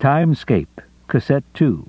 Timescape, Cassette 2.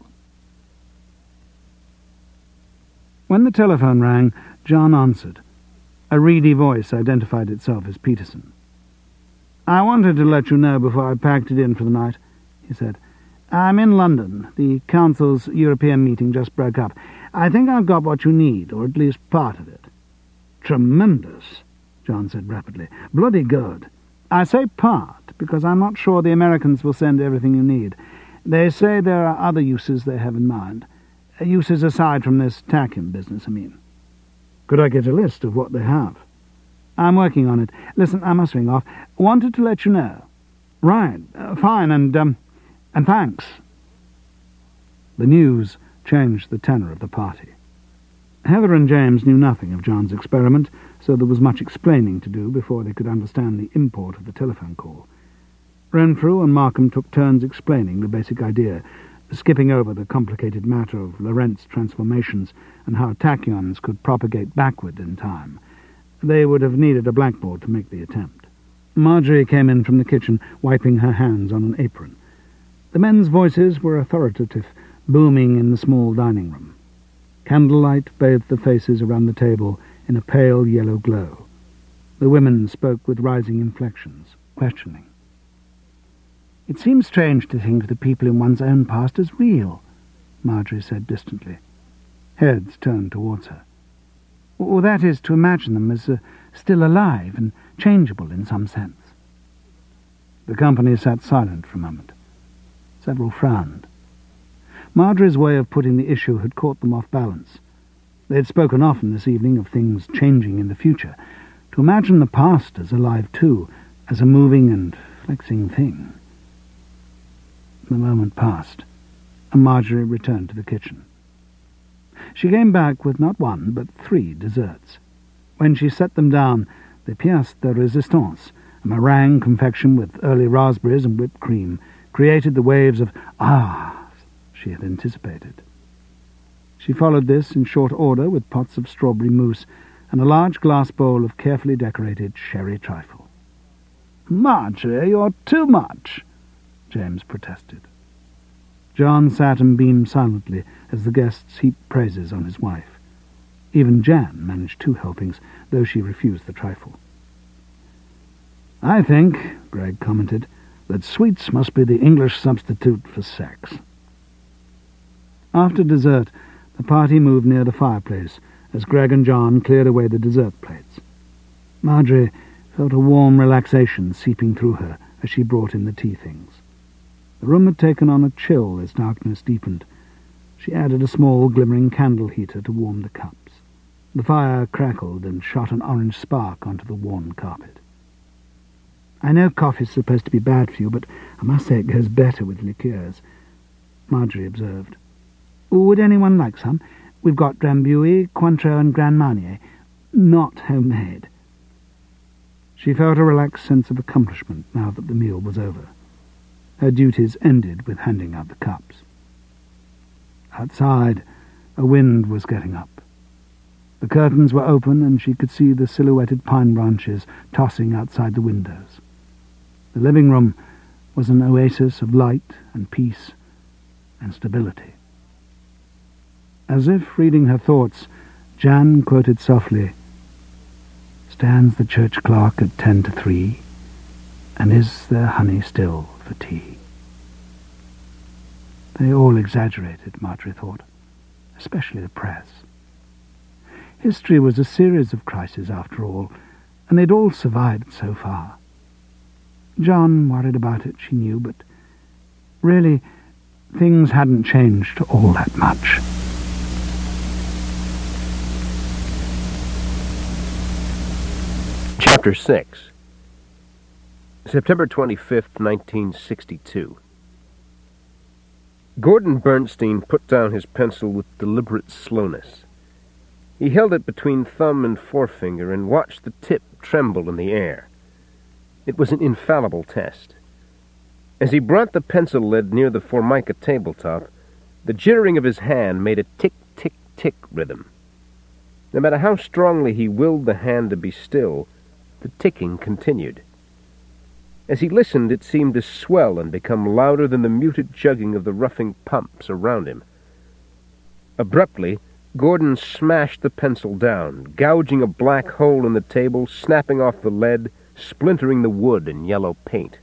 When the telephone rang, John answered. A reedy voice identified itself as Peterson. "I wanted to let you know before I packed it in for the night," he said. "I'm in London. The Council's European meeting just broke up. I think I've got what you need, or at least part of it." "Tremendous," John said rapidly. "Bloody good. I say part, because I'm not sure the Americans will send everything you need. They say there are other uses they have in mind. Uses aside from this tachyon business, I mean." "Could I get a list of what they have?" "I'm working on it. Listen, I must ring off. Wanted to let you know." "Right. Fine, and thanks." The news changed the tenor of the party. Heather and James knew nothing of John's experiment, so there was much explaining to do before they could understand the import of the telephone call. Renfrew and Markham took turns explaining the basic idea, skipping over the complicated matter of Lorentz transformations and how tachyons could propagate backward in time. They would have needed a blackboard to make the attempt. Marjorie came in from the kitchen, wiping her hands on an apron. The men's voices were authoritative, booming in the small dining room. Candlelight bathed the faces around the table in a pale yellow glow. The women spoke with rising inflections, questioning. "It seems strange to think of the people in one's own past as real," Marjorie said distantly. Heads turned towards her. "Or that is, to imagine them as still alive and changeable in some sense." The company sat silent for a moment. Several frowned. Marjorie's way of putting the issue had caught them off balance. They had spoken often this evening of things changing in the future. To imagine the past as alive too, as a moving and flexing thing. The moment passed, and Marjorie returned to the kitchen. She came back with not one, but 3 desserts. When she set them down, the pièce de résistance, a meringue confection with early raspberries and whipped cream, created the waves of "ah" she had anticipated. She followed this in short order with pots of strawberry mousse and a large glass bowl of carefully decorated sherry trifle. "Marjorie, you're too much," James protested. John sat and beamed silently as the guests heaped praises on his wife. Even Jan managed 2 helpings, though she refused the trifle. "I think," Greg commented, "that sweets must be the English substitute for sex." After dessert, the party moved near the fireplace as Greg and John cleared away the dessert plates. Marjorie felt a warm relaxation seeping through her as she brought in the tea things. The room had taken on a chill as darkness deepened. She added a small glimmering candle heater to warm the cups. The fire crackled and shot an orange spark onto the worn carpet. "I know coffee's supposed to be bad for you, but I must say it goes better with liqueurs," Marjorie observed. "Would anyone like some? We've got Drambuie, Cointreau and Grand Marnier. Not homemade." She felt a relaxed sense of accomplishment now that the meal was over. Her duties ended with handing out the cups. Outside, a wind was getting up. The curtains were open and she could see the silhouetted pine branches tossing outside the windows. The living room was an oasis of light and peace and stability. As if reading her thoughts, Jan quoted softly, "Stands the church clock at 10 to 3, and is there honey still for tea?" They all exaggerated, Marjorie thought, especially the press. History was a series of crises after all, and they'd all survived so far. John worried about it, she knew, but really, things hadn't changed all that much. Chapter 6. September 25th, 1962. Gordon Bernstein put down his pencil with deliberate slowness. He held it between thumb and forefinger and watched the tip tremble in the air. It was an infallible test. As he brought the pencil lead near the Formica tabletop, the jittering of his hand made a tick-tick-tick rhythm. No matter how strongly he willed the hand to be still, the ticking continued. As he listened, it seemed to swell and become louder than the muted chugging of the roughing pumps around him. Abruptly, Gordon smashed the pencil down, gouging a black hole in the table, snapping off the lead, splintering the wood and yellow paint.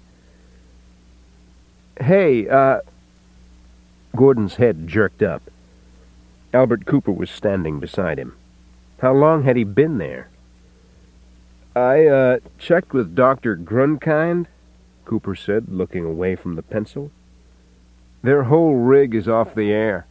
"Hey, Gordon's head jerked up. Albert Cooper was standing beside him. How long had he been there? "I, checked with Dr. Grunkind," Cooper said, looking away from the pencil. "Their whole rig is off the air."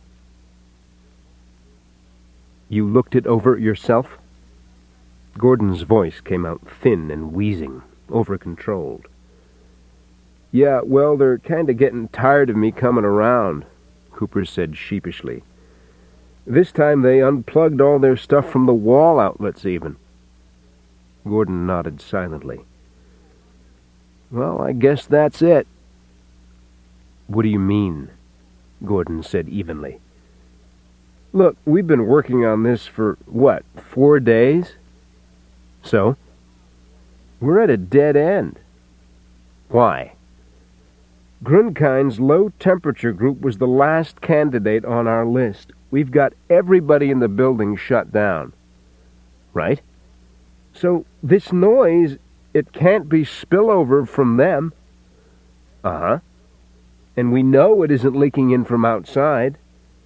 "You looked it over yourself?" Gordon's voice came out thin and wheezing, over-controlled. "Yeah, well, they're kind of getting tired of me coming around," Cooper said sheepishly. "This time they unplugged all their stuff from the wall outlets, even." Gordon nodded silently. "Well, I guess that's it." "What do you mean?" Gordon said evenly. "Look, we've been working on this for, 4 days? So? We're at a dead end." "Why?" "Grunkind's low-temperature group was the last candidate on our list. We've got everybody in the building shut down." "Right. So this noise, it can't be spillover from them." "Uh-huh. And we know it isn't leaking in from outside."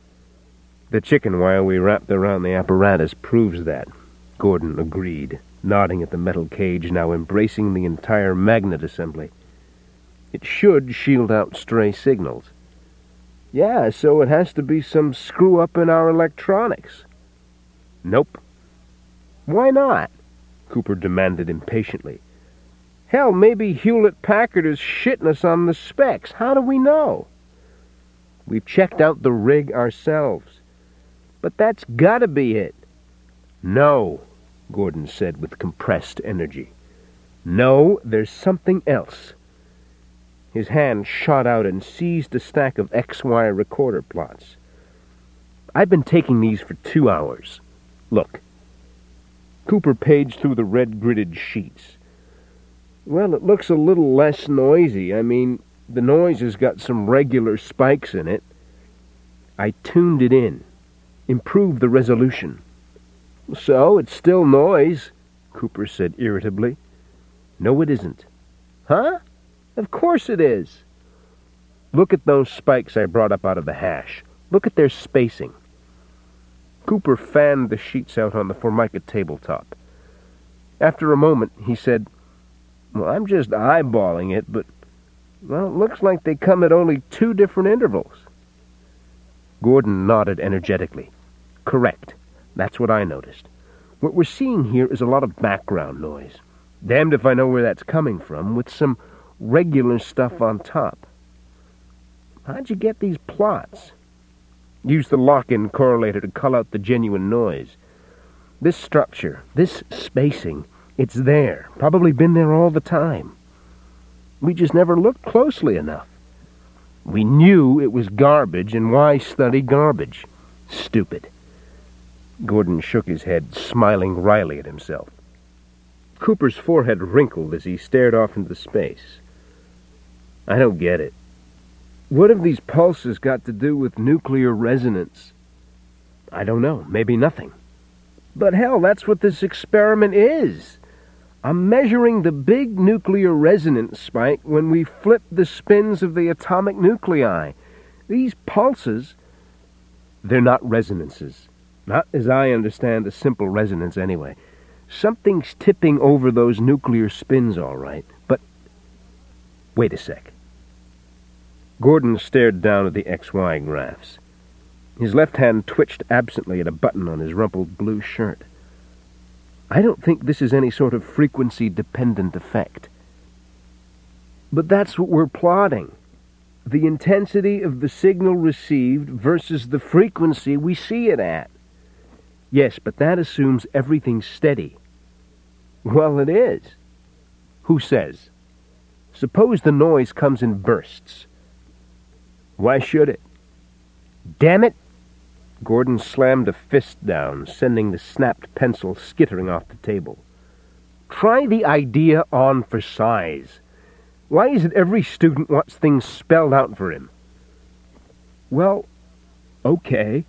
"The chicken wire we wrapped around the apparatus proves that," Gordon agreed, nodding at the metal cage now embracing the entire magnet assembly. "It should shield out stray signals." "Yeah, so it has to be some screw-up in our electronics." "Nope." "Why not?" Cooper demanded impatiently. "Hell, maybe Hewlett-Packard is shitting us on the specs. How do we know?" "We've checked out the rig ourselves." "But that's gotta be it." "No," Gordon said with compressed energy. "No, there's something else." His hand shot out and seized a stack of XY recorder plots. "I've been taking these for 2 hours. Look." Cooper paged through the red-gridded sheets. "Well, it looks a little less noisy. I mean, the noise has got some regular spikes in it. I tuned it in. Improved the resolution." "So, it's still noise," Cooper said irritably. "No, it isn't." "Huh? Of course it is." "Look at those spikes I brought up out of the hash. Look at their spacing." Cooper fanned the sheets out on the Formica tabletop. After a moment, he said, "Well, I'm just eyeballing it, but, well, it looks like they come at only 2 different intervals." Gordon nodded energetically. "Correct. That's what I noticed. What we're seeing here is a lot of background noise. Damned if I know where that's coming from, with some regular stuff on top." "How'd you get these plots?" "Use the lock-in correlator to cull out the genuine noise. This structure, this spacing, it's there. Probably been there all the time. We just never looked closely enough. We knew it was garbage, and why study garbage? Stupid." Gordon shook his head, smiling wryly at himself. Cooper's forehead wrinkled as he stared off into space. "I don't get it. What have these pulses got to do with nuclear resonance?" "I don't know. Maybe nothing." "But hell, that's what this experiment is. I'm measuring the big nuclear resonance spike when we flip the spins of the atomic nuclei. These pulses..." "They're not resonances. Not as I understand a simple resonance, anyway. Something's tipping over those nuclear spins, all right. But wait a sec." Gordon stared down at the XY graphs. His left hand twitched absently at a button on his rumpled blue shirt. "I don't think this is any sort of frequency-dependent effect." "But that's what we're plotting. The intensity of the signal received versus the frequency we see it at." "Yes, but that assumes everything's steady." "Well, it is." "Who says? Suppose the noise comes in bursts." "Why should it?" "Damn it!" Gordon slammed a fist down, sending the snapped pencil skittering off the table. "Try the idea on for size. Why is it every student wants things spelled out for him? Well, okay.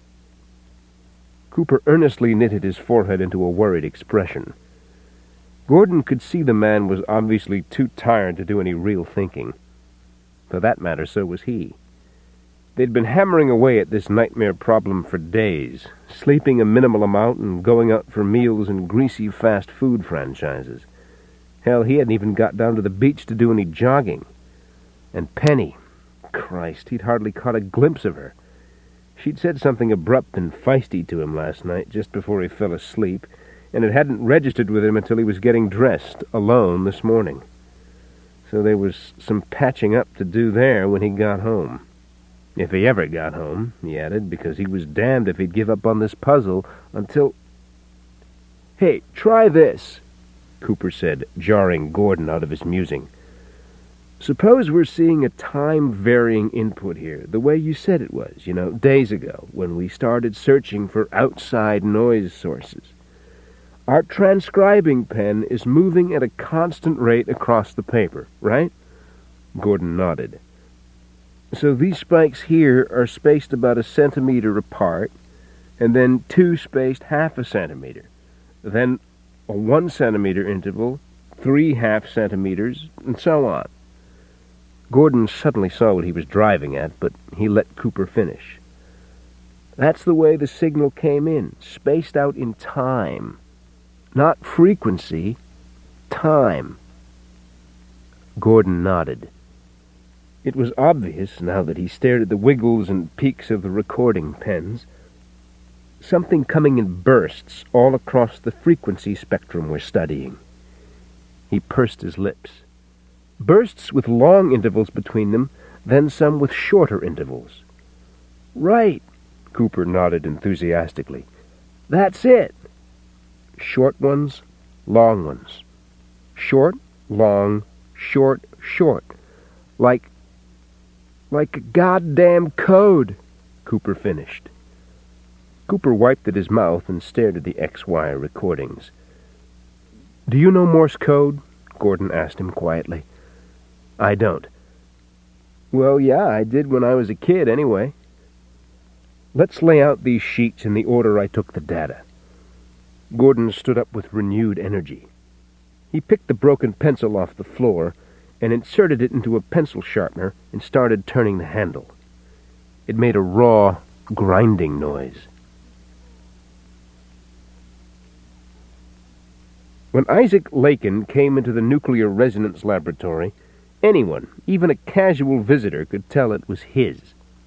Cooper earnestly knitted his forehead into a worried expression. Gordon could see the man was obviously too tired to do any real thinking. For that matter, so was he. They'd been hammering away at this nightmare problem for days, sleeping a minimal amount and going out for meals in greasy fast food franchises. Hell, he hadn't even got down to the beach to do any jogging. And Penny, Christ, he'd hardly caught a glimpse of her. She'd said something abrupt and feisty to him last night, just before he fell asleep, and it hadn't registered with him until he was getting dressed, alone, this morning. So there was some patching up to do there when he got home. If he ever got home, he added, because he was damned if he'd give up on this puzzle until... "Hey, try this," Cooper said, jarring Gordon out of his musing. "Suppose we're seeing a time-varying input here, the way you said it was, days ago, when we started searching for outside noise sources. Our transcribing pen is moving at a constant rate across the paper, right?" Gordon nodded. "So these spikes here are spaced about a centimeter apart, and then two spaced half a centimeter, then a 1 centimeter interval, 3 half centimeters, and so on." Gordon suddenly saw what he was driving at, but he let Cooper finish. "That's the way the signal came in, spaced out in time. Not frequency, time." Gordon nodded. It was obvious, now that he stared at the wiggles and peaks of the recording pens, something coming in bursts all across the frequency spectrum we're studying. He pursed his lips. Bursts with long intervals between them, then some with shorter intervals. "Right," Cooper nodded enthusiastically. "That's it." Short ones, long ones. Short, long, short, short. Like a goddamn code," Cooper finished. Cooper wiped at his mouth and stared at the XY recordings. "Do you know Morse code?" Gordon asked him quietly. "I don't." "Well, yeah, I did when I was a kid, anyway." "Let's lay out these sheets in the order I took the data." Gordon stood up with renewed energy. He picked the broken pencil off the floor and inserted it into a pencil sharpener and started turning the handle. It made a raw, grinding noise. When Isaac Lakin came into the nuclear resonance laboratory, anyone, even a casual visitor, could tell it was his.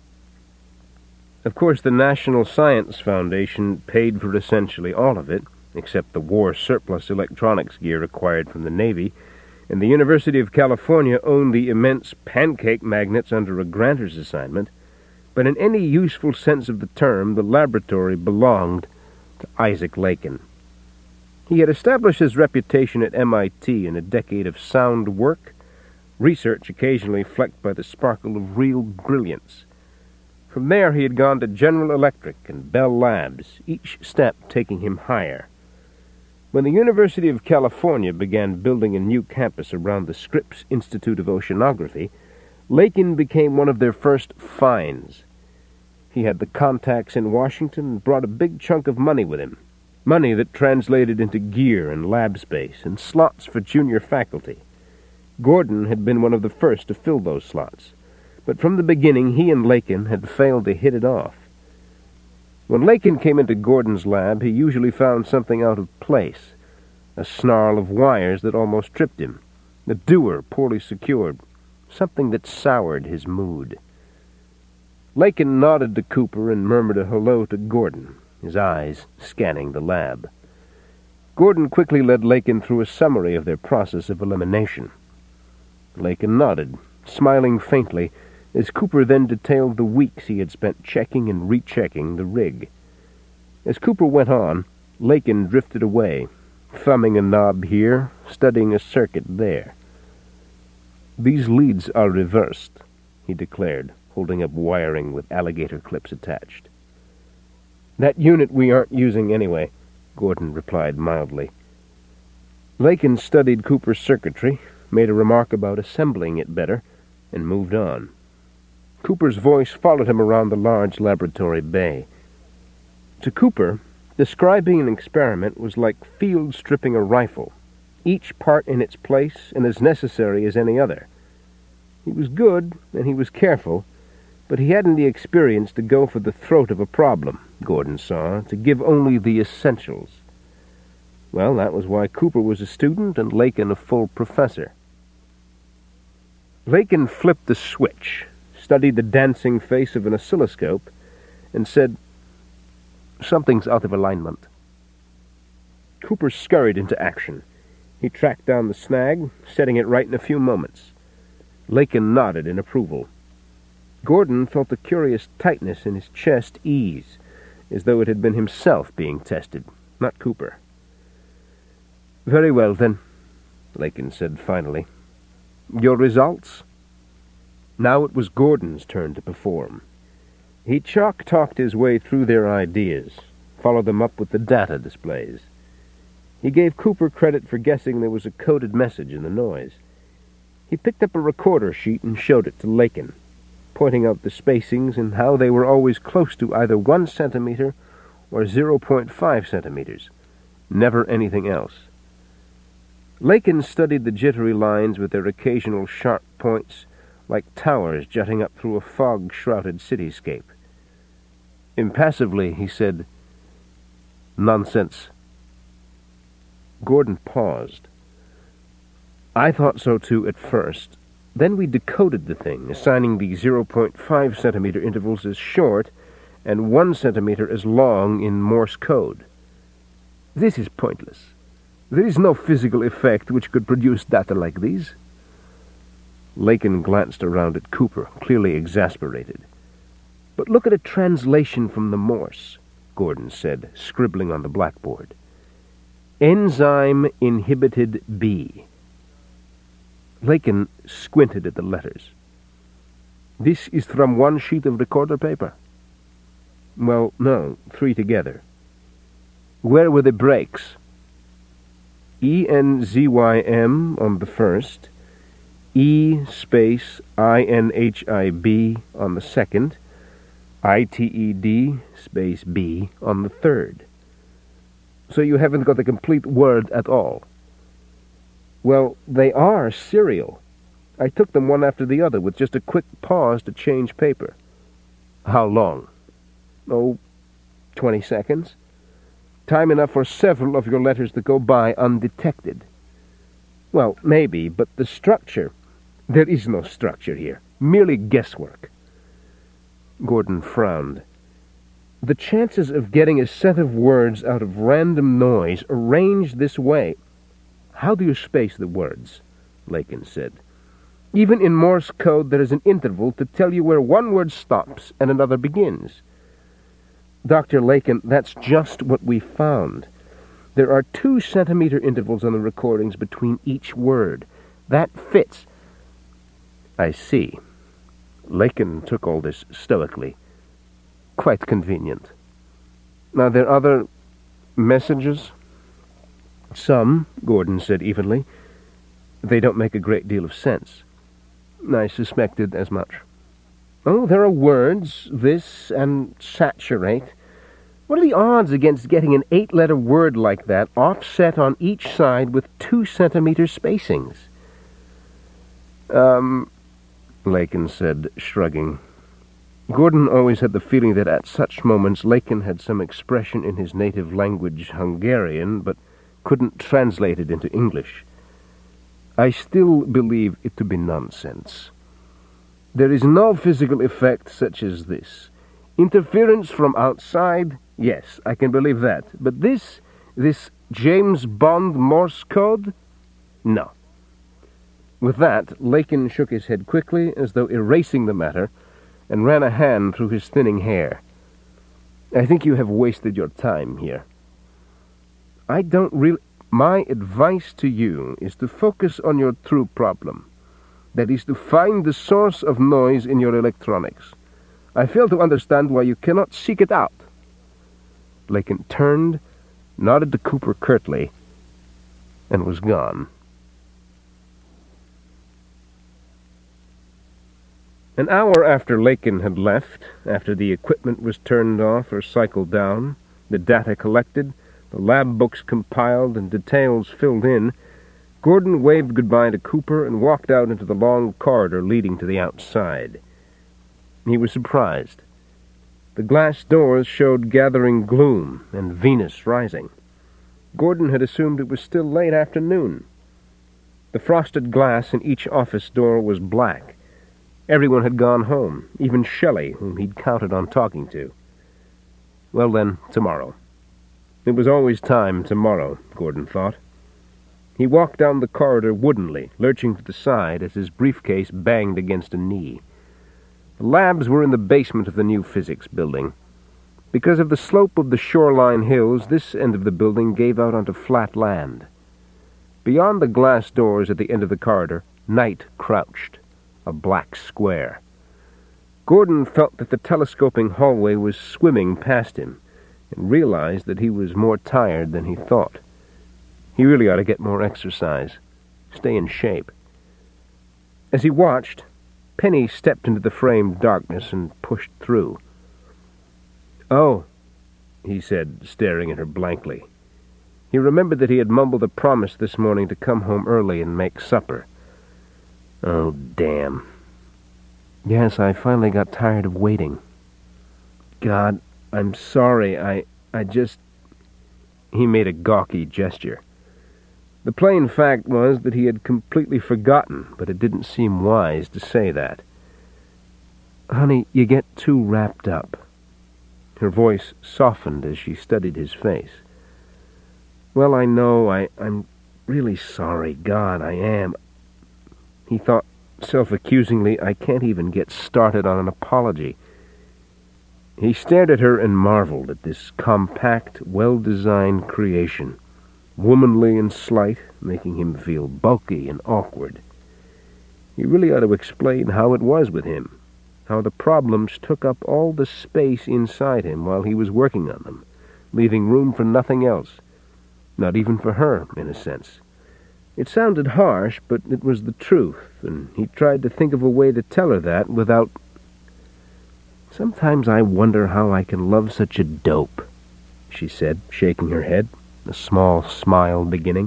Of course, the National Science Foundation paid for essentially all of it, except the war surplus electronics gear acquired from the Navy, and the University of California owned the immense pancake magnets under a grantor's assignment, but in any useful sense of the term, the laboratory belonged to Isaac Lakin. He had established his reputation at MIT in a decade of sound work, research occasionally flecked by the sparkle of real brilliance. From there he had gone to General Electric and Bell Labs, each step taking him higher. When the University of California began building a new campus around the Scripps Institute of Oceanography, Lakin became one of their first finds. He had the contacts in Washington and brought a big chunk of money with him, money that translated into gear and lab space and slots for junior faculty. Gordon had been one of the first to fill those slots, but from the beginning he and Lakin had failed to hit it off. When Lakin came into Gordon's lab, he usually found something out of place, a snarl of wires that almost tripped him, a dewar poorly secured, something that soured his mood. Lakin nodded to Cooper and murmured a hello to Gordon, his eyes scanning the lab. Gordon quickly led Lakin through a summary of their process of elimination. Lakin nodded, smiling faintly, as Cooper then detailed the weeks he had spent checking and rechecking the rig. As Cooper went on, Lakin drifted away, thumbing a knob here, studying a circuit there. "These leads are reversed," he declared, holding up wiring with alligator clips attached. "That unit we aren't using anyway," Gordon replied mildly. Lakin studied Cooper's circuitry, made a remark about assembling it better, and moved on. Cooper's voice followed him around the large laboratory bay. To Cooper, describing an experiment was like field stripping a rifle, each part in its place and as necessary as any other. He was good, and he was careful, but he hadn't the experience to go for the throat of a problem, Gordon saw, to give only the essentials. Well, that was why Cooper was a student and Lakin a full professor. Lakin flipped the switch, studied the dancing face of an oscilloscope, and said, "Something's out of alignment." Cooper scurried into action. He tracked down the snag, setting it right in a few moments. Lakin nodded in approval. Gordon felt a curious tightness in his chest ease, as though it had been himself being tested, not Cooper. "Very well, then," Lakin said finally. "Your results?" Now it was Gordon's turn to perform. He chalk-talked his way through their ideas, followed them up with the data displays. He gave Cooper credit for guessing there was a coded message in the noise. He picked up a recorder sheet and showed it to Lakin, pointing out the spacings and how they were always close to either 1 centimeter or 0.5 centimeters, never anything else. Lakin studied the jittery lines with their occasional sharp points, like towers jutting up through a fog-shrouded cityscape. Impassively, he said, "Nonsense." Gordon paused. "I thought so too at first. Then we decoded the thing, assigning the 0.5 centimeter intervals as short and 1 centimeter as long in Morse code. This is pointless. There is no physical effect which could produce data like these." Lakin glanced around at Cooper, clearly exasperated. "But look at a translation from the Morse," Gordon said, scribbling on the blackboard. "Enzyme inhibited B." Lakin squinted at the letters. "This is from one sheet of recorder paper?" "Well, no, 3 together." "Where were the breaks?" ENZYM on the first, E space INHIB on the second, ITED space B on the third. So you haven't got a complete word at all. Well, they are serial. I took them one after the other with just a quick pause to change paper. How long? 20 seconds. Time enough for several of your letters to go by undetected. Well, maybe, but the structure... There is no structure here. Merely guesswork. Gordon frowned. The chances of getting a set of words out of random noise arranged this way... How do you space the words? Lakin said. Even in Morse code there is an interval to tell you where one word stops and another begins. Dr. Lakin, that's just what we found. There are 2 centimeter intervals on the recordings between each word. That fits. I see. Lakin took all this stoically. Quite convenient. Now, there are other messages? Some, Gordon said evenly. They don't make a great deal of sense. I suspected as much. Oh, there are words, this and saturate. What are the odds against getting an 8-letter word like that offset on each side with 2 centimeter spacings? Lakin said, shrugging. Gordon always had the feeling that at such moments Lakin had some expression in his native language, Hungarian, but couldn't translate it into English. I still believe it to be nonsense. There is no physical effect such as this. Interference from outside, yes, I can believe that. But this James Bond Morse code? No. With that, Lakin shook his head quickly, as though erasing the matter, and ran a hand through his thinning hair. I think you have wasted your time here. I don't really... My advice to you is to focus on your true problem. That is to find the source of noise in your electronics. I fail to understand why you cannot seek it out. Lakin turned, nodded to Cooper curtly, and was gone. An hour after Lakin had left, after the equipment was turned off or cycled down, the data collected, the lab books compiled, and details filled in, Gordon waved goodbye to Cooper and walked out into the long corridor leading to the outside. He was surprised. The glass doors showed gathering gloom and Venus rising. Gordon had assumed it was still late afternoon. The frosted glass in each office door was black. Everyone had gone home, even Shelley, whom he'd counted on talking to. Well then, tomorrow. It was always time tomorrow, Gordon thought. He walked down the corridor woodenly, lurching to the side as his briefcase banged against a knee. The labs were in the basement of the new physics building. Because of the slope of the shoreline hills, this end of the building gave out onto flat land. Beyond the glass doors at the end of the corridor, night crouched, a black square. Gordon felt that the telescoping hallway was swimming past him, and realized that he was more tired than he thought. He really ought to get more exercise, stay in shape. As he watched, Penny stepped into the framed darkness and pushed through. "Oh," he said, staring at her blankly. He remembered that he had mumbled a promise this morning to come home early and make supper. "Oh, damn. Yes, I finally got tired of waiting. God, I'm sorry, I just—" He made a gawky gesture. The plain fact was that he had completely forgotten, but it didn't seem wise to say that. "Honey, you get too wrapped up." Her voice softened as she studied his face. "Well, I know, I'm really sorry. God, I am." He thought self-accusingly, I can't even get started on an apology. He stared at her and marveled at this compact, well-designed creation, womanly and slight, making him feel bulky and awkward. He really ought to explain how it was with him, how the problems took up all the space inside him while he was working on them, leaving room for nothing else, not even for her, in a sense. It sounded harsh, but it was the truth, and he tried to think of a way to tell her that without... "Sometimes I wonder how I can love such a dope," she said, shaking her head, a small smile beginning.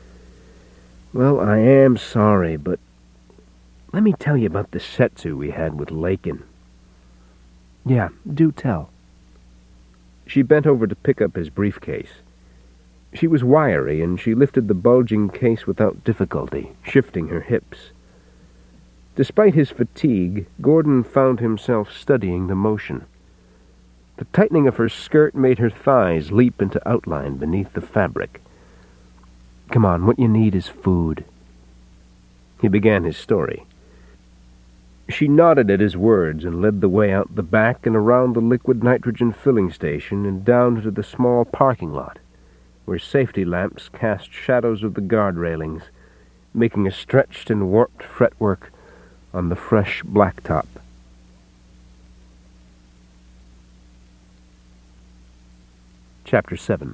"Well, I am sorry, but let me tell you about the setsu we had with Lakin." "Yeah, do tell." She bent over to pick up his briefcase. She was wiry, and she lifted the bulging case without difficulty, shifting her hips. Despite his fatigue, Gordon found himself studying the motion. The tightening of her skirt made her thighs leap into outline beneath the fabric. "Come on, what you need is food." He began his story. She nodded at his words and led the way out the back and around the liquid nitrogen filling station and down into the small parking lot, where safety lamps cast shadows of the guard railings, making a stretched and warped fretwork on the fresh blacktop. Chapter 7.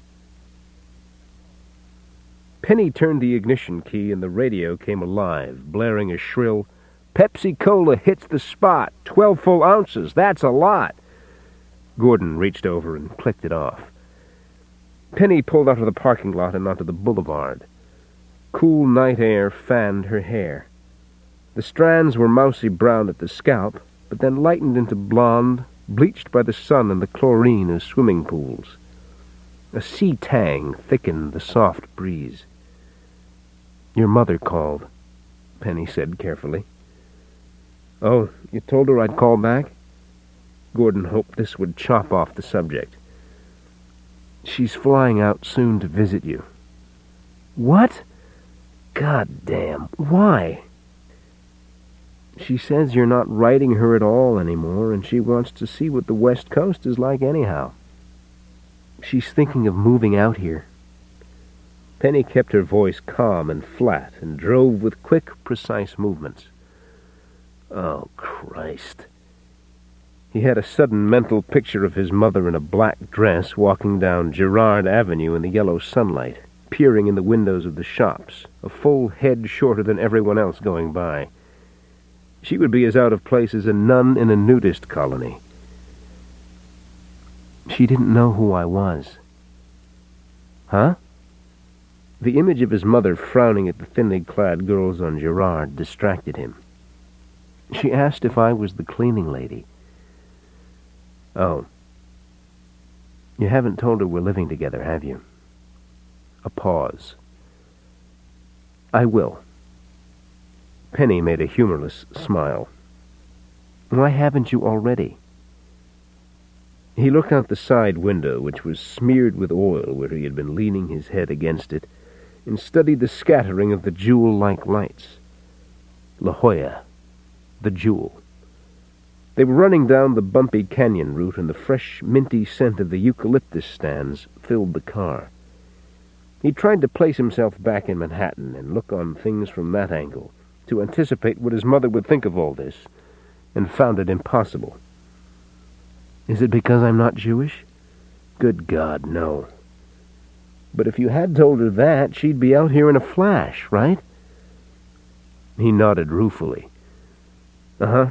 Penny turned the ignition key and the radio came alive, blaring a shrill, "Pepsi-Cola hits the spot! 12 full ounces! That's a lot!" Gordon reached over and clicked it off. Penny pulled out of the parking lot and onto the boulevard. Cool night air fanned her hair. The strands were mousy brown at the scalp, but then lightened into blonde, bleached by the sun and the chlorine of swimming pools. A sea tang thickened the soft breeze. "Your mother called," Penny said carefully. "Oh, you told her I'd call back?" Gordon hoped this would chop off the subject. "She's flying out soon to visit you." "What? God damn, why?" "She says you're not writing her at all anymore, and she wants to see what the West Coast is like anyhow. She's thinking of moving out here." Penny kept her voice calm and flat and drove with quick, precise movements. Oh, Christ. He had a sudden mental picture of his mother in a black dress walking down Girard Avenue in the yellow sunlight, peering in the windows of the shops, a full head shorter than everyone else going by. She would be as out of place as a nun in a nudist colony. She didn't know who I was. Huh? The image of his mother frowning at the thinly clad girls on Gerard distracted him. She asked if I was the cleaning lady. Oh. You haven't told her we're living together, have you? A pause. I will. Penny made a humorless smile. Why haven't you already? He looked out the side window, which was smeared with oil where he had been leaning his head against it, and studied the scattering of the jewel-like lights. La Jolla, the jewel. They were running down the bumpy canyon route, and the fresh, minty scent of the eucalyptus stands filled the car. He tried to place himself back in Manhattan and look on things from that angle, to anticipate what his mother would think of all this, and found it impossible. Is it because I'm not Jewish? Good God, no. But if you had told her that, she'd be out here in a flash, right? He nodded ruefully. Uh-huh.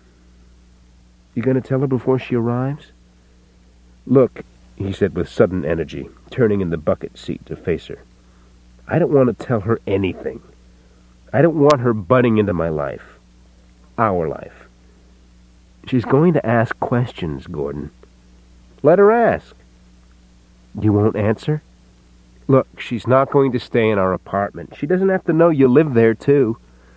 You going to tell her before she arrives? Look, he said with sudden energy, turning in the bucket seat to face her. I don't want to tell her anything. I don't want her butting into my life. Our life. She's going to ask questions, Gordon. Let her ask. You won't answer? Look, she's not going to stay in our apartment. She doesn't have to know you live there, too.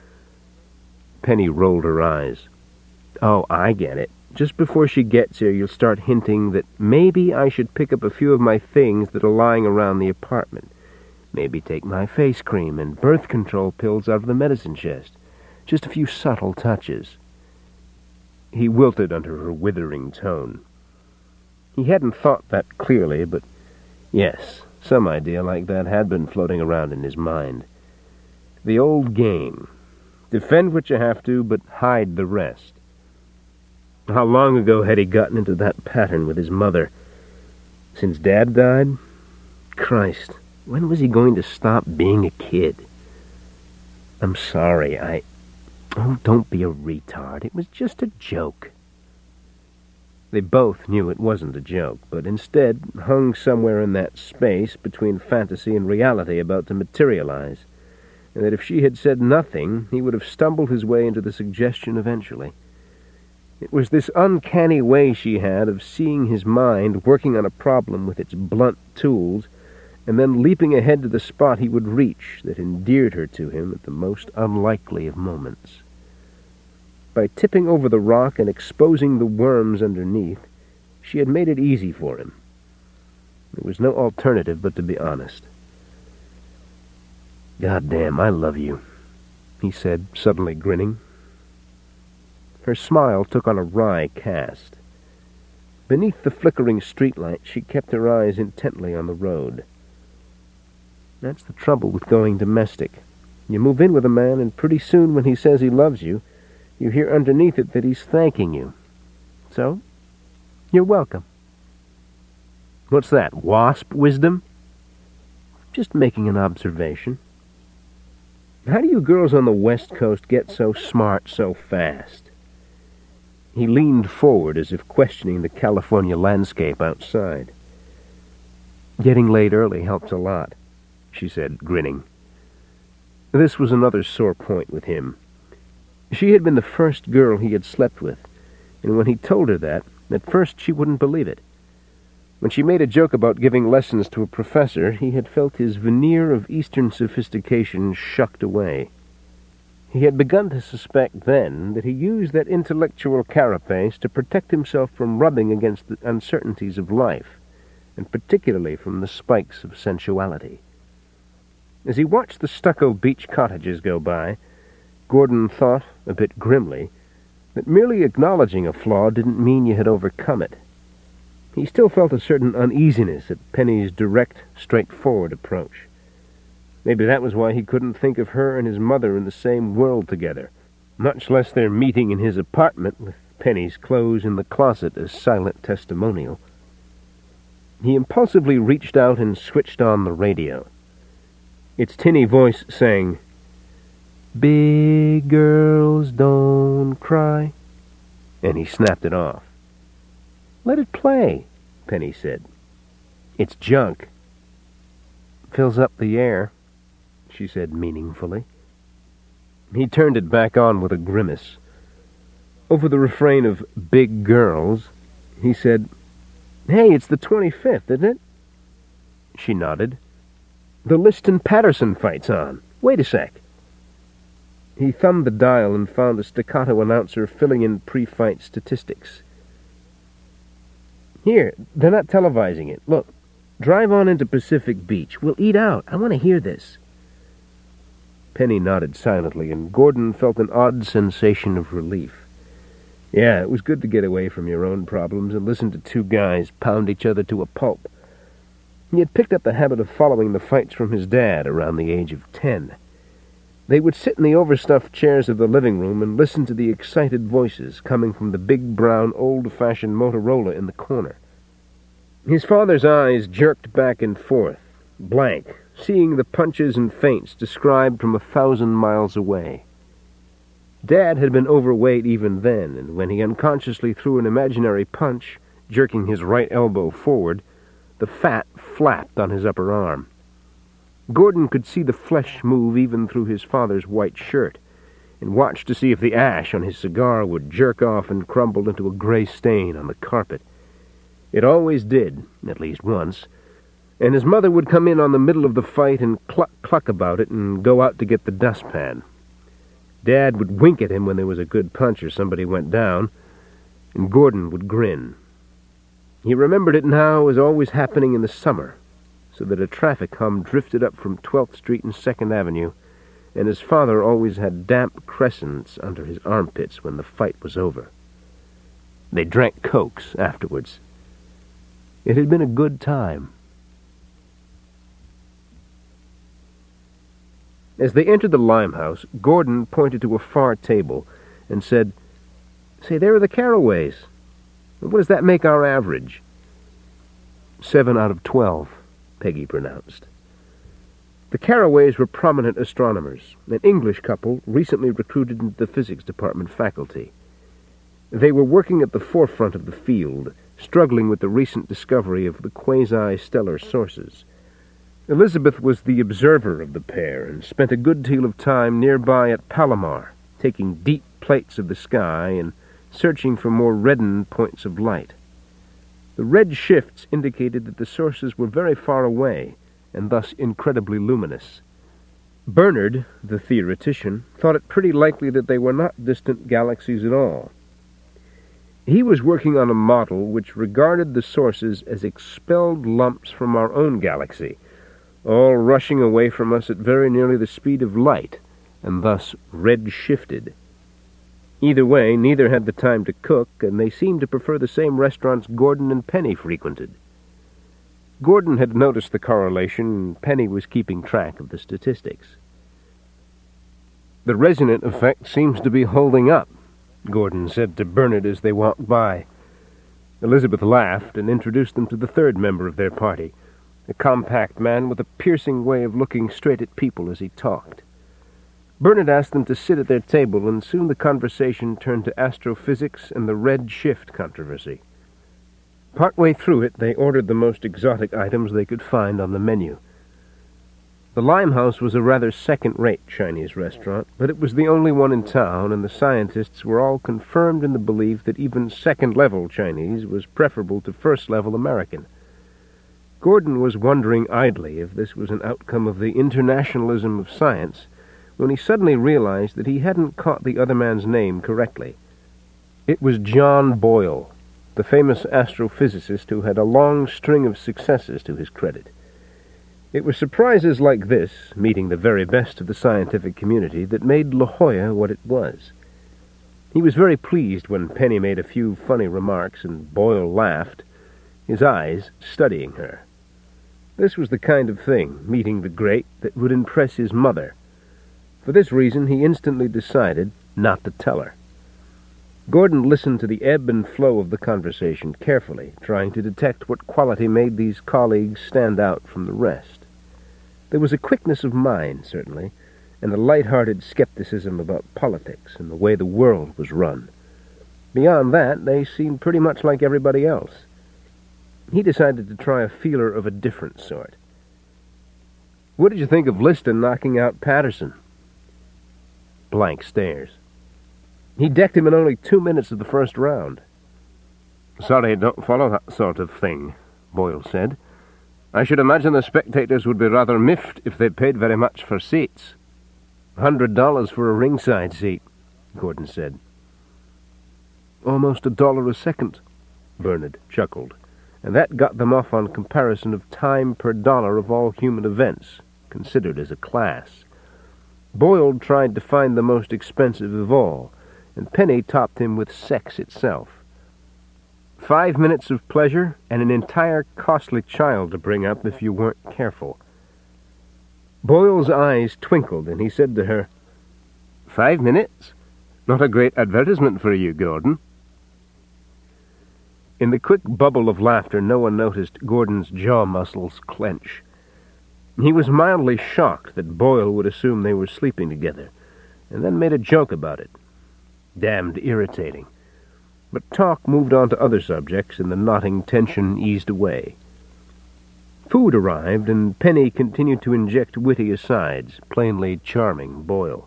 Penny rolled her eyes. Oh, I get it. Just before she gets here, you'll start hinting that maybe I should pick up a few of my things that are lying around the apartment. Maybe take my face cream and birth control pills out of the medicine chest. Just a few subtle touches. He wilted under her withering tone. He hadn't thought that clearly, but yes, some idea like that had been floating around in his mind. The old game. Defend what you have to, but hide the rest. How long ago had he gotten into that pattern with his mother? Since Dad died? Christ, when was he going to stop being a kid? I'm sorry, Oh, don't be a retard. It was just a joke. They both knew it wasn't a joke, but instead hung somewhere in that space between fantasy and reality about to materialize, and that if she had said nothing, he would have stumbled his way into the suggestion eventually. It was this uncanny way she had of seeing his mind working on a problem with its blunt tools, and then leaping ahead to the spot he would reach that endeared her to him at the most unlikely of moments. By tipping over the rock and exposing the worms underneath, she had made it easy for him. There was no alternative but to be honest. "God damn, I love you," he said, suddenly grinning. Her smile took on a wry cast. Beneath the flickering streetlight, she kept her eyes intently on the road. That's the trouble with going domestic. You move in with a man, and pretty soon when he says he loves you, you hear underneath it that he's thanking you. So, you're welcome. What's that, wasp wisdom? Just making an observation. How do you girls on the West Coast get so smart so fast? He leaned forward as if questioning the California landscape outside. Getting laid early helps a lot, she said, grinning. This was another sore point with him. She had been the first girl he had slept with, and when he told her that, at first she wouldn't believe it. When she made a joke about giving lessons to a professor, he had felt his veneer of Eastern sophistication shucked away. He had begun to suspect then that he used that intellectual carapace to protect himself from rubbing against the uncertainties of life, and particularly from the spikes of sensuality. As he watched the stucco beach cottages go by, Gordon thought, a bit grimly, that merely acknowledging a flaw didn't mean you had overcome it. He still felt a certain uneasiness at Penny's direct, straightforward approach. Maybe that was why he couldn't think of her and his mother in the same world together, much less their meeting in his apartment with Penny's clothes in the closet as silent testimonial. He impulsively reached out and switched on the radio. Its tinny voice sang, Big girls don't cry. And he snapped it off. Let it play, Penny said. It's junk. Fills up the air, she said meaningfully. He turned it back on with a grimace. Over the refrain of Big Girls, he said, Hey, it's the 25th, isn't it? She nodded. The Liston-Patterson fight's on. Wait a sec. He thumbed the dial and found a staccato announcer filling in pre-fight statistics. Here, they're not televising it. Look, drive on into Pacific Beach. We'll eat out. I want to hear this. Penny nodded silently, and Gordon felt an odd sensation of relief. Yeah, it was good to get away from your own problems and listen to two guys pound each other to a pulp. He had picked up the habit of following the fights from his dad around the age of 10. They would sit in the overstuffed chairs of the living room and listen to the excited voices coming from the big brown old-fashioned Motorola in the corner. His father's eyes jerked back and forth, blank, seeing the punches and feints described from 1,000 miles away. Dad had been overweight even then, and when he unconsciously threw an imaginary punch, jerking his right elbow forward, the fat flapped on his upper arm. Gordon could see the flesh move even through his father's white shirt, and watched to see if the ash on his cigar would jerk off and crumble into a gray stain on the carpet. It always did, at least once, and his mother would come in on the middle of the fight and cluck about it and go out to get the dustpan. Dad would wink at him when there was a good punch or somebody went down, and Gordon would grin. He remembered it now as always happening in the summer, so that a traffic hum drifted up from 12th Street and 2nd Avenue, and his father always had damp crescents under his armpits when the fight was over. They drank Cokes afterwards. It had been a good time. As they entered the Limehouse, Gordon pointed to a far table and said, Say, there are the Carraways. What does that make our average? 7 out of 12, Peggy pronounced. The Carraways were prominent astronomers, an English couple recently recruited into the physics department faculty. They were working at the forefront of the field, struggling with the recent discovery of the quasi-stellar sources. Elizabeth was the observer of the pair and spent a good deal of time nearby at Palomar, taking deep plates of the sky and searching for more reddened points of light. The red shifts indicated that the sources were very far away and thus incredibly luminous. Bernard, the theoretician, thought it pretty likely that they were not distant galaxies at all. He was working on a model which regarded the sources as expelled lumps from our own galaxy, all rushing away from us at very nearly the speed of light, and thus red-shifted. Either way, neither had the time to cook, and they seemed to prefer the same restaurants Gordon and Penny frequented. Gordon had noticed the correlation, and Penny was keeping track of the statistics. The resonant effect seems to be holding up, Gordon said to Bernard as they walked by. Elizabeth laughed and introduced them to the third member of their party, a compact man with a piercing way of looking straight at people as he talked. Bernard asked them to sit at their table, and soon the conversation turned to astrophysics and the red shift controversy. Partway through it, they ordered the most exotic items they could find on the menu. The Limehouse was a rather second-rate Chinese restaurant, but it was the only one in town, and the scientists were all confirmed in the belief that even second-level Chinese was preferable to first-level American. Gordon was wondering idly if this was an outcome of the internationalism of science, when he suddenly realized that he hadn't caught the other man's name correctly. It was John Boyle, the famous astrophysicist who had a long string of successes to his credit. It was surprises like this, meeting the very best of the scientific community, that made La Jolla what it was. He was very pleased when Penny made a few funny remarks and Boyle laughed, his eyes studying her. This was the kind of thing, meeting the great, that would impress his mother. For this reason, he instantly decided not to tell her. Gordon listened to the ebb and flow of the conversation carefully, trying to detect what quality made these colleagues stand out from the rest. There was a quickness of mind, certainly, and a light-hearted skepticism about politics and the way the world was run. Beyond that, they seemed pretty much like everybody else. He decided to try a feeler of a different sort. "What did you think of Liston knocking out Patterson?" Blank stares. "He decked him in only 2 minutes of the first round." "Sorry I don't follow that sort of thing," Boyle said. "I should imagine the spectators would be rather miffed if they paid very much for seats." $100 for a ringside seat, Gordon said. "Almost $1 a second," Bernard chuckled, and that got them off on comparison of time per dollar of all human events, considered as a class. Boyle tried to find the most expensive of all, and Penny topped him with sex itself. 5 minutes of pleasure and an entire costly child to bring up if you weren't careful. Boyle's eyes twinkled, and he said to her, "5 minutes? Not a great advertisement for you, Gordon." In the quick bubble of laughter, no one noticed Gordon's jaw muscles clench. He was mildly shocked that Boyle would assume they were sleeping together, and then made a joke about it. Damned irritating. But talk moved on to other subjects, and the knotting tension eased away. Food arrived, and Penny continued to inject witty asides, plainly charming Boyle.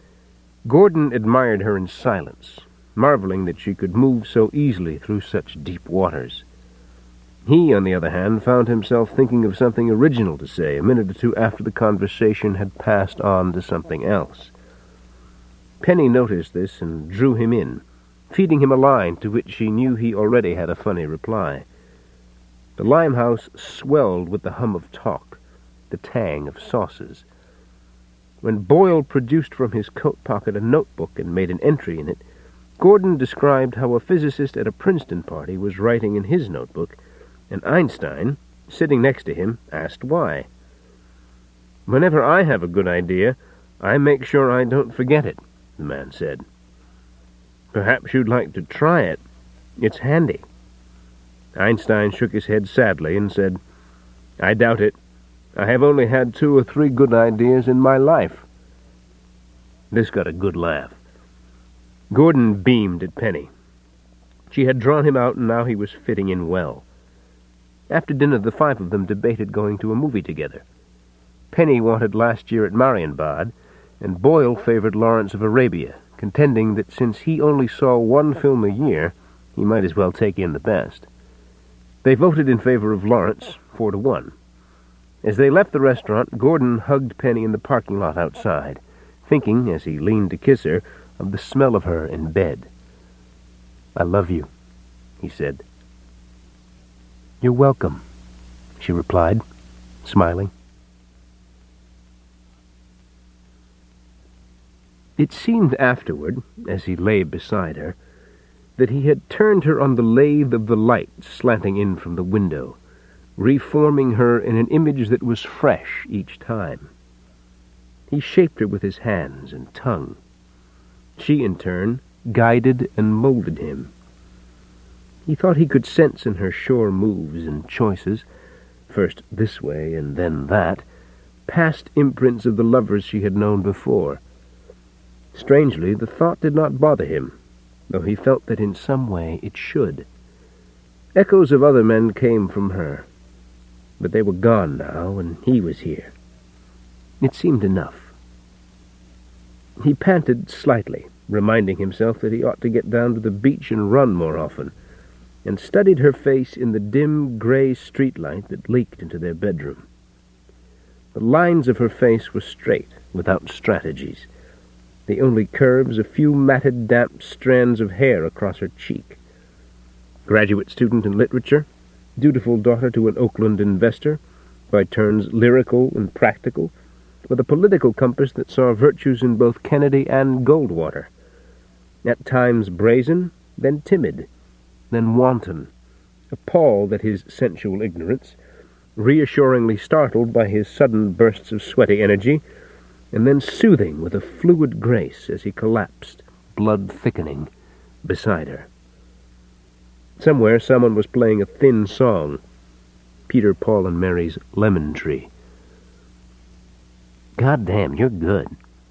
Gordon admired her in silence, marveling that she could move so easily through such deep waters. He, on the other hand, found himself thinking of something original to say a minute or two after the conversation had passed on to something else. Penny noticed this and drew him in, feeding him a line to which she knew he already had a funny reply. The Limehouse swelled with the hum of talk, the tang of sauces. When Boyle produced from his coat pocket a notebook and made an entry in it, Gordon described how a physicist at a Princeton party was writing in his notebook, and Einstein, sitting next to him, asked why. "Whenever I have a good idea, I make sure I don't forget it," the man said. "Perhaps you'd like to try it. It's handy." Einstein shook his head sadly and said, "I doubt it. I have only had 2 or 3 good ideas in my life." This got a good laugh. Gordon beamed at Penny. She had drawn him out, and now he was fitting in well. After dinner, the 5 of them debated going to a movie together. Penny wanted Last Year at Marienbad, and Boyle favored Lawrence of Arabia, contending that since he only saw 1 film a year, he might as well take in the best. They voted in favor of Lawrence, 4-1. As they left the restaurant, Gordon hugged Penny in the parking lot outside, thinking, as he leaned to kiss her, of the smell of her in bed. "I love you," he said. "You're welcome," she replied, smiling. It seemed afterward, as he lay beside her, that he had turned her on the lathe of the light slanting in from the window, reforming her in an image that was fresh each time. He shaped her with his hands and tongue. She, in turn, guided and molded him. He thought he could sense in her sure moves and choices, first this way and then that, past imprints of the lovers she had known before. Strangely, the thought did not bother him, though he felt that in some way it should. Echoes of other men came from her, but they were gone now, and he was here. It seemed enough. He panted slightly, reminding himself that he ought to get down to the beach and run more often, and studied her face in the dim, gray streetlight that leaked into their bedroom. The lines of her face were straight, without strategies, the only curves a few matted, damp strands of hair across her cheek. Graduate student in literature, dutiful daughter to an Oakland investor, by turns lyrical and practical, with a political compass that saw virtues in both Kennedy and Goldwater. At times brazen, then timid, then wanton, appalled at his sensual ignorance, reassuringly startled by his sudden bursts of sweaty energy, and then soothing with a fluid grace as he collapsed, blood-thickening, beside her. Somewhere someone was playing a thin song, Peter, Paul, and Mary's Lemon Tree. "God damn, you're good,"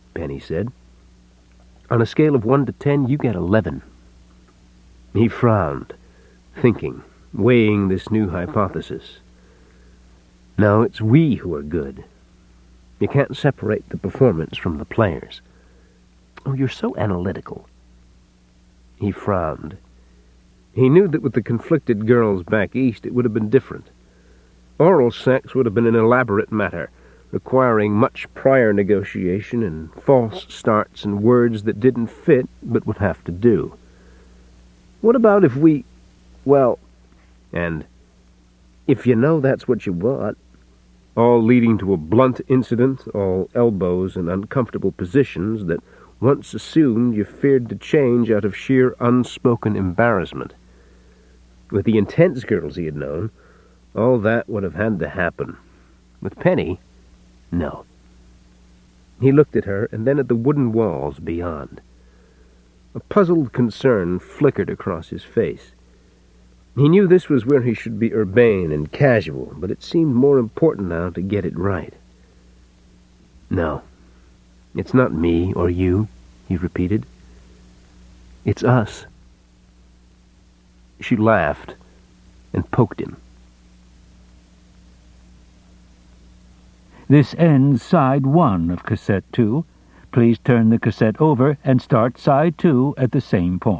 Penny said. On a scale of 1 to 10, you get 11. He frowned, thinking, weighing this new hypothesis. No, it's we who are good. You can't separate the performance from the players. Oh, you're so analytical. He frowned. He knew that with the conflicted girls back east it would have been different. Oral sex would have been an elaborate matter, requiring much prior negotiation and false starts and words that didn't fit but would have to do. What about if we... and if you know that's what you want, all leading to a blunt incident, all elbows and uncomfortable positions that once assumed you feared to change out of sheer unspoken embarrassment. With the intense girls he had known, all that would have had to happen. With Penny, no. He looked at her and then at the wooden walls beyond. A puzzled concern flickered across his face. He knew this was where he should be urbane and casual, but it seemed more important now to get it right. No, it's not me or you, he repeated. It's us. She laughed and poked him. This ends side 1 of cassette 2. Please turn the cassette over and start side 2 at the same point.